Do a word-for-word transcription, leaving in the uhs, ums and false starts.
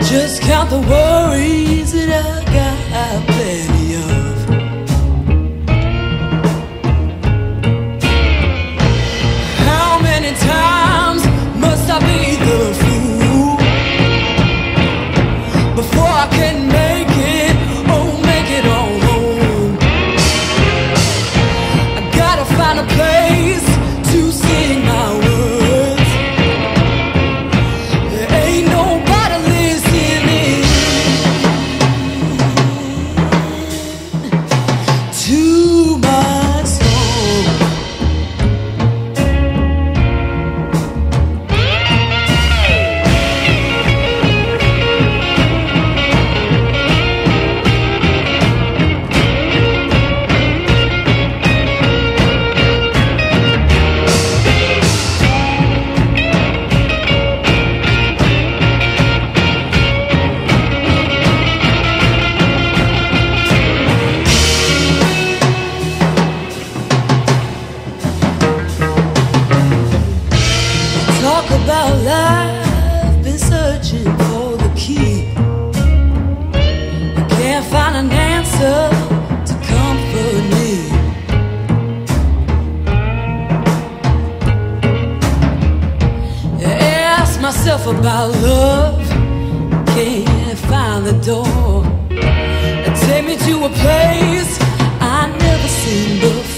Just count the worries that I got plenty of. How many times must I be the fool before I can make it, oh make it on home? I gotta find a place to sing my words. There ain't nobody listening to my song. Talk about life, been searching for the key. I can't find an answer to comfort me. I ask myself about love, can't find the door. Take me to a place I never seen before.